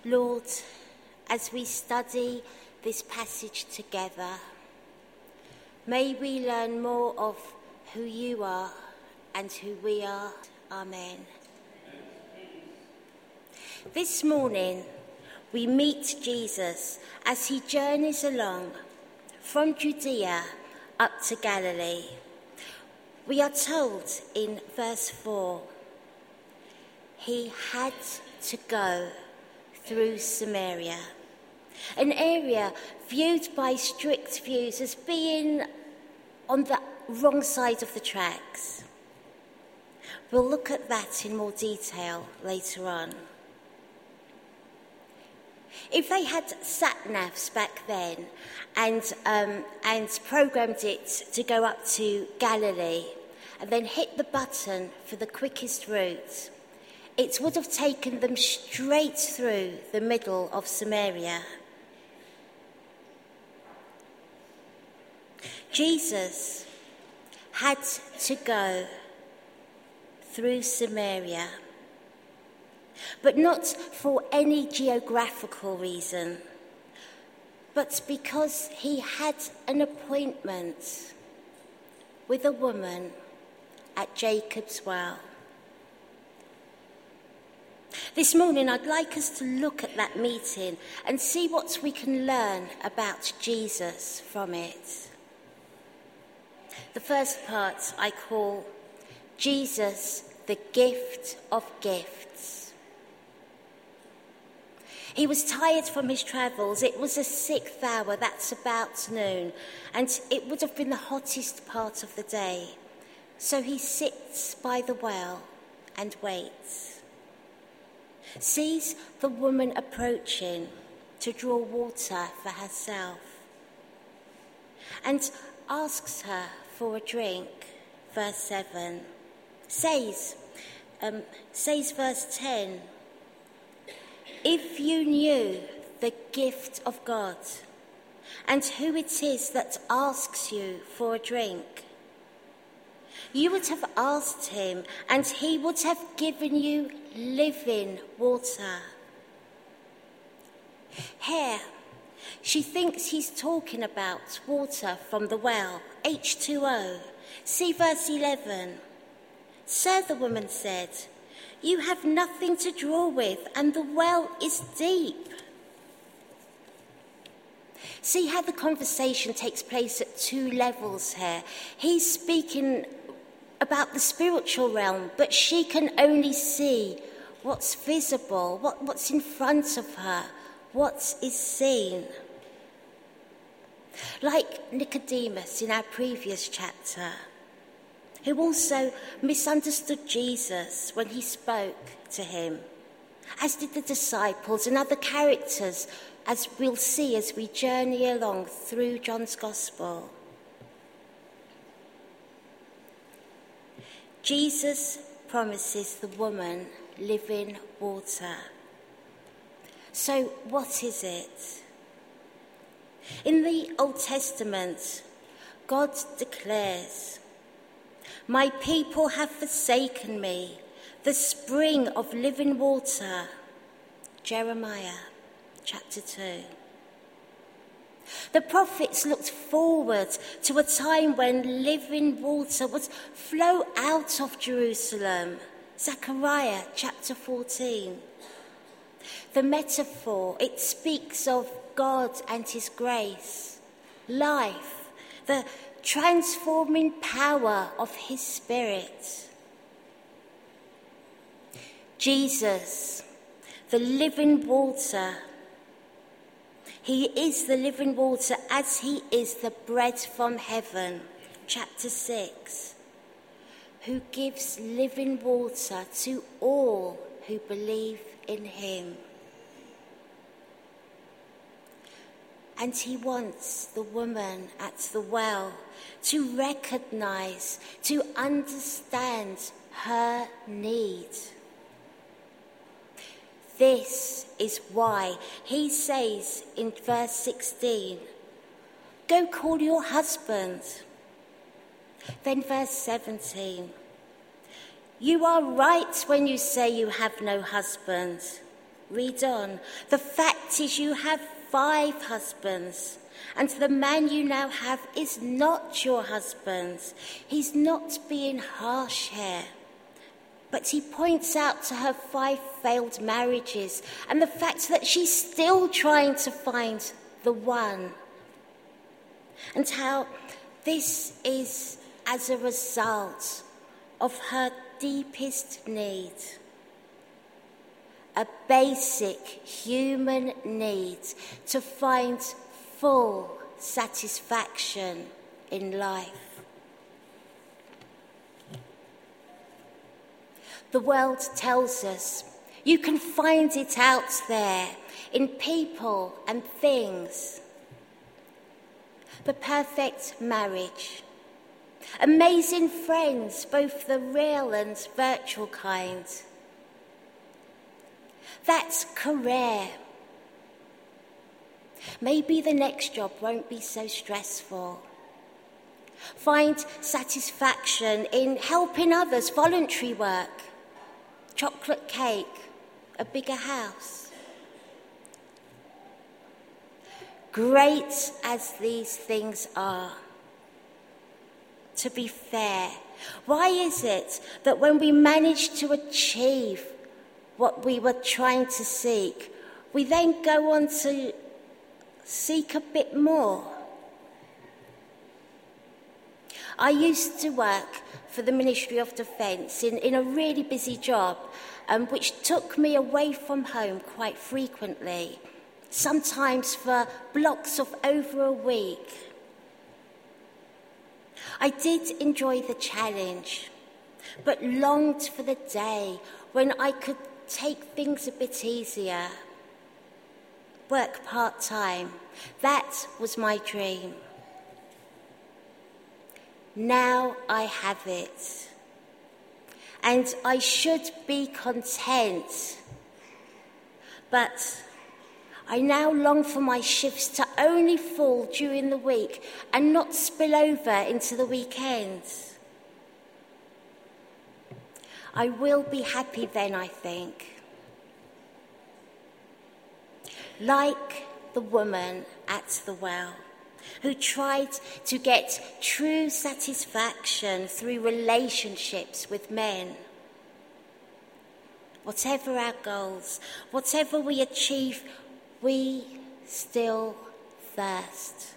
Lord, as we study this passage together, may we learn more of who you are and who we are. Amen. This morning, we meet Jesus as he journeys along from Judea up to Galilee. We are told in verse 4, he had to go through Samaria, an area viewed by strict views as being on the wrong side of the tracks. We'll look at that in more detail later on. If they had sat-navs back then and programmed it to go up to Galilee and then hit the button for the quickest route, it would have taken them straight through the middle of Samaria. Jesus had to go through Samaria, but not for any geographical reason, but because he had an appointment with a woman at Jacob's well. This morning, I'd like us to look at that meeting and see what we can learn about Jesus from it. The first part I call Jesus, the gift of gifts. He was tired from his travels. It was the 6th hour, that's about noon, and it would have been the hottest part of the day. So he sits by the well and waits. Sees the woman approaching to draw water for herself and asks her for a drink. Verse 7 says verse 10, if you knew the gift of God and who it is that asks you for a drink, you would have asked him and he would have given you living water. Here, she thinks he's talking about water from the well, H2O. See verse 11. Sir, the woman said, you have nothing to draw with, and the well is deep. See how the conversation takes place at 2 levels here. He's speaking about the spiritual realm, but she can only see what's visible, what's in front of her, what is seen. Like Nicodemus in our previous chapter, who also misunderstood Jesus when he spoke to him, as did the disciples and other characters, as we'll see as we journey along through John's Gospel. Jesus promises the woman living water. So what is it? In the Old Testament, God declares, my people have forsaken me, the spring of living water. Jeremiah chapter 2. The prophets looked forward to a time when living water would flow out of Jerusalem. Zechariah chapter 14. The metaphor, it speaks of God and his grace, life, the transforming power of his Spirit. Jesus, the living water. He is the living water as he is the bread from heaven, chapter 6, who gives living water to all who believe in him. And he wants the woman at the well to recognize, to understand her need. This is why he says in verse 16, go call your husband. Then verse 17, you are right when you say you have no husband. Read on. The fact is you have 5 husbands, and the man you now have is not your husband. He's not being harsh here. But he points out to her 5 failed marriages and the fact that she's still trying to find the one. And how this is as a result of her deepest need. A basic human need to find full satisfaction in life. The world tells us you can find it out there in people and things. The perfect marriage. Amazing friends, both the real and virtual kind. That's career. Maybe the next job won't be so stressful. Find satisfaction in helping others, voluntary work. Chocolate cake, a bigger house. Great as these things are, to be fair, why is it that when we manage to achieve what we were trying to seek, we then go on to seek a bit more? I used to work for the Ministry of Defence in a really busy job, which took me away from home quite frequently, sometimes for blocks of over a week. I did enjoy the challenge, but longed for the day when I could take things a bit easier. Work part-time, that was my dream. Now I have it, and I should be content. But I now long for my shifts to only fall during the week and not spill over into the weekends. I will be happy then, I think. Like the woman at the well, who tried to get true satisfaction through relationships with men. Whatever our goals, whatever we achieve, we still thirst.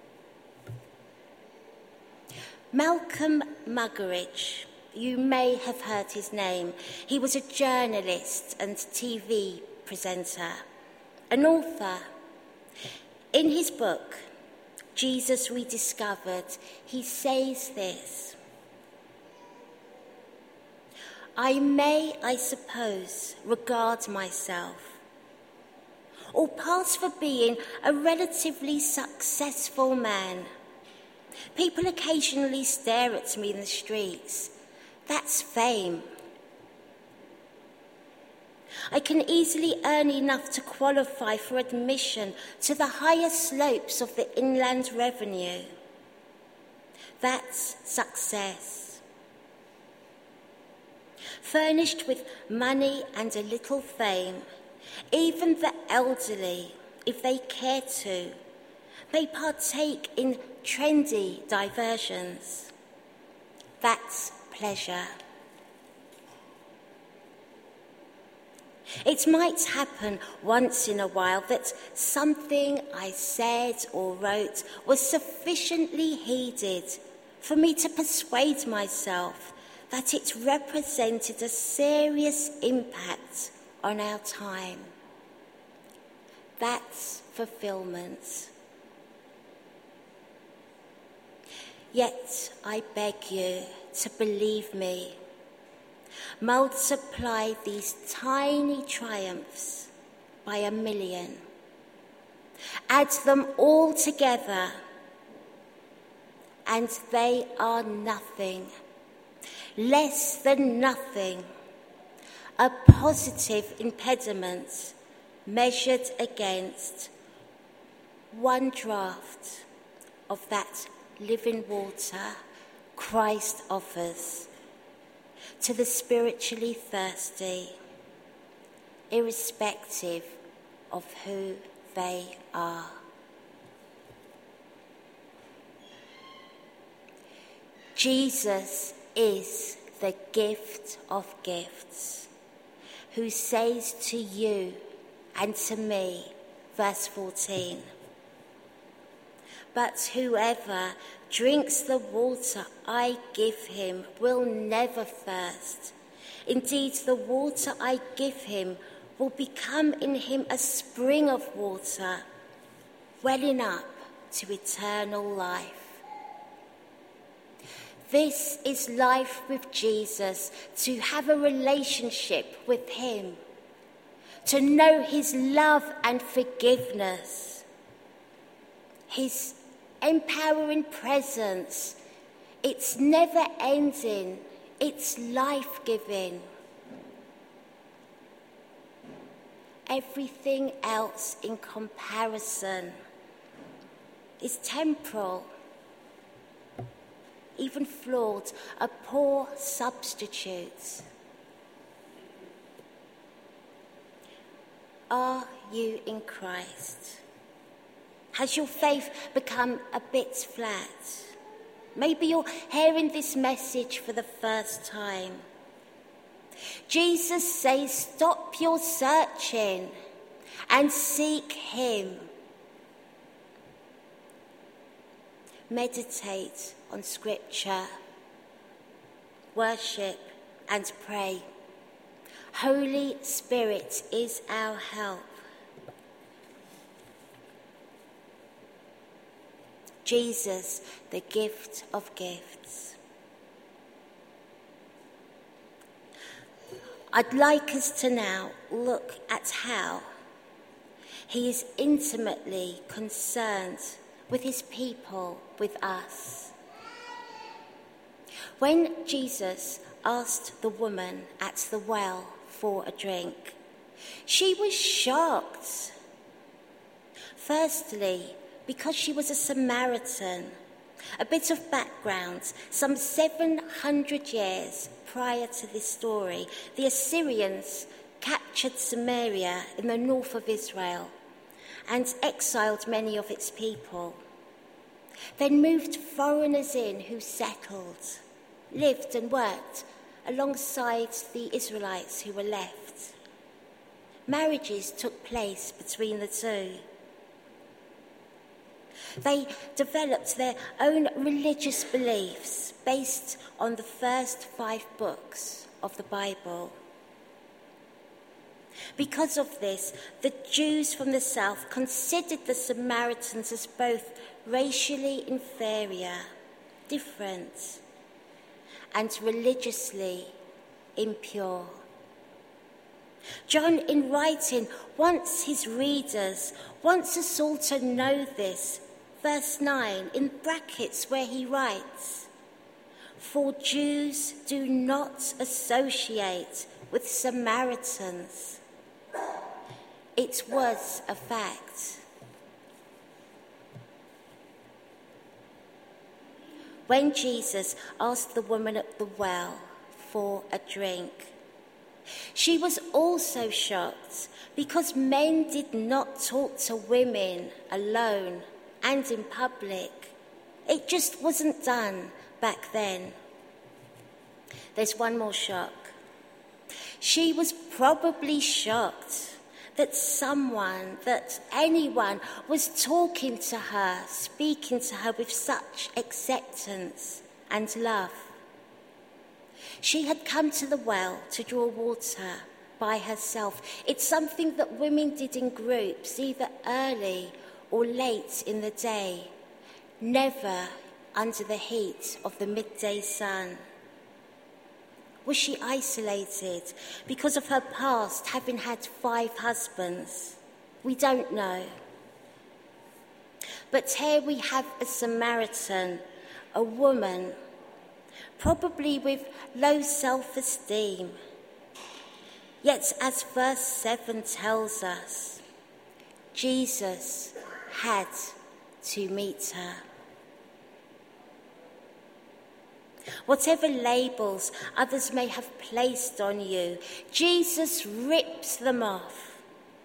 Malcolm Muggeridge, you may have heard his name. He was a journalist and TV presenter, an author. In his book, Jesus Rediscovered, he says this: I may, I suppose, regard myself, or pass for being a relatively successful man. People occasionally stare at me in the streets. That's fame. I can easily earn enough to qualify for admission to the higher slopes of the inland revenue. That's success. Furnished with money and a little fame, even the elderly, if they care to, may partake in trendy diversions. That's pleasure. It might happen once in a while that something I said or wrote was sufficiently heeded for me to persuade myself that it represented a serious impact on our time. That's fulfillment. Yet I beg you to believe me. Multiply these tiny triumphs by 1,000,000. Add them all together, and they are nothing, less than nothing, a positive impediment measured against one draught of that living water Christ offers to the spiritually thirsty irrespective of who they are. Jesus is the gift of gifts, who says to you and to me, verse 14, "But whoever drinks the water I give him will never thirst. Indeed, the water I give him will become in him a spring of water, welling up to eternal life." This is life with Jesus, to have a relationship with him, to know his love and forgiveness, his empowering presence. It's never ending, it's life-giving. Everything else in comparison is temporal, even flawed, a poor substitute. Are you in Christ? Has your faith become a bit flat? Maybe you're hearing this message for the first time. Jesus says, stop your searching and seek him. Meditate on scripture, worship and pray. Holy Spirit is our help. Jesus, the gift of gifts. I'd like us to now look at how he is intimately concerned with his people, with us. When Jesus asked the woman at the well for a drink, she was shocked. Firstly, because she was a Samaritan. A bit of background: some 700 years prior to this story, the Assyrians captured Samaria in the north of Israel and exiled many of its people. Then moved foreigners in who settled, lived and worked alongside the Israelites who were left. Marriages took place between the two. They developed their own religious beliefs based on the first 5 books of the Bible. Because of this, the Jews from the south considered the Samaritans as both racially inferior, different, and religiously impure. John, in writing, wants his readers, wants us all to know this. Verse 9, in brackets where he writes, "For Jews do not associate with Samaritans." It was a fact. When Jesus asked the woman at the well for a drink, she was also shocked because men did not talk to women alone and in public. It just wasn't done back then. There's one more shock. She was probably shocked that anyone was talking to her, speaking to her with such acceptance and love. She had come to the well to draw water by herself. It's something that women did in groups, either early or late in the day, never under the heat of the midday sun. Was she isolated because of her past, having had 5 husbands? We don't know. But here we have a Samaritan, a woman, probably with low self-esteem. Yet, as verse 7 tells us, Jesus had to meet her. Whatever labels others may have placed on you, Jesus rips them off.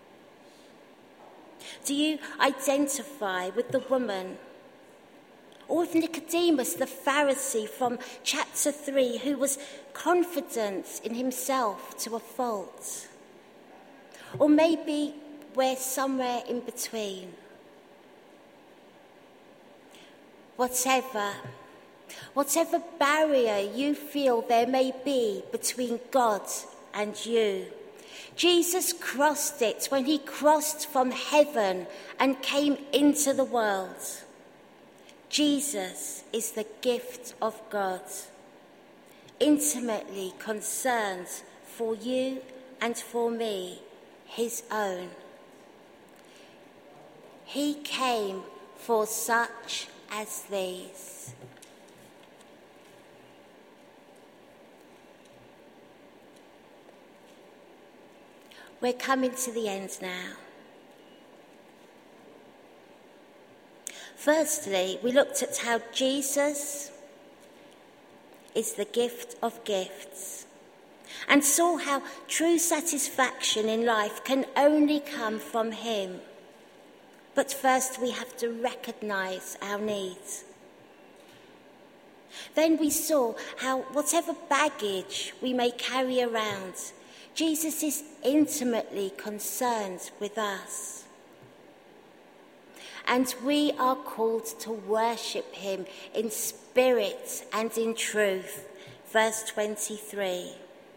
Do you identify with the woman, or with Nicodemus, the Pharisee from chapter 3, who was confident in himself to a fault? Or maybe we're somewhere in between. Whatever barrier you feel there may be between God and you, Jesus crossed it when he crossed from heaven and came into the world. Jesus is the gift of God, intimately concerned for you and for me, his own. He came for such as these. We're coming to the end now. Firstly, we looked at how Jesus is the gift of gifts and saw how true satisfaction in life can only come from him. But first we have to recognise our needs. Then we saw how whatever baggage we may carry around, Jesus is intimately concerned with us. And we are called to worship him in spirit and in truth. Verse 23.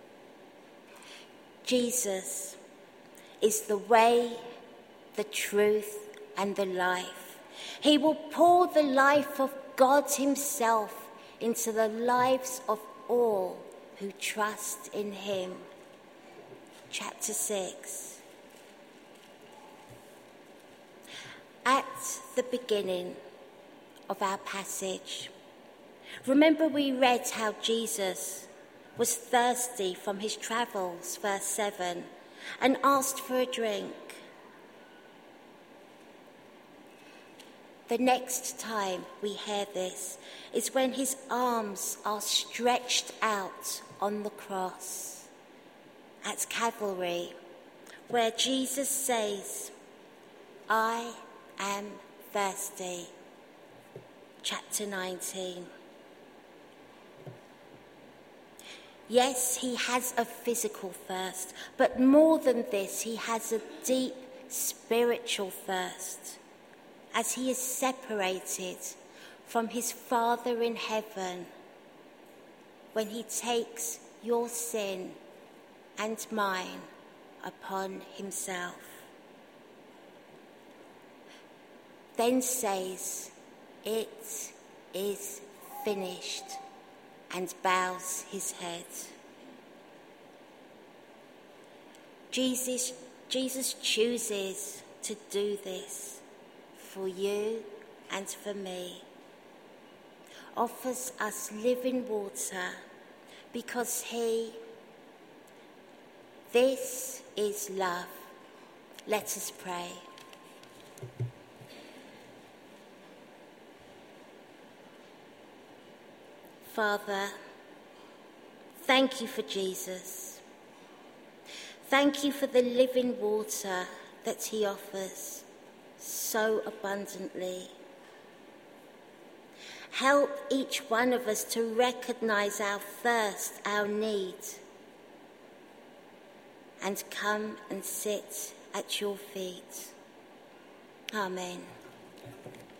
Jesus is the way, the truth, and the life. He will pour the life of God himself into the lives of all who trust in him. Chapter 6. At the beginning of our passage, remember we read how Jesus was thirsty from his travels, verse 7, and asked for a drink. The next time we hear this is when his arms are stretched out on the cross at Calvary, where Jesus says, I am thirsty. Chapter 19. Yes, he has a physical thirst, but more than this, he has a deep spiritual thirst, as he is separated from his Father in heaven when he takes your sin and mine upon himself. Then says, it is finished, and bows his head. Jesus chooses to do this for you and for me. Offers us living water because this is love. Let us pray. Father, thank you for Jesus. Thank you for the living water that he offers so abundantly. Help each one of us to recognise our thirst, our need, and come and sit at your feet. Amen.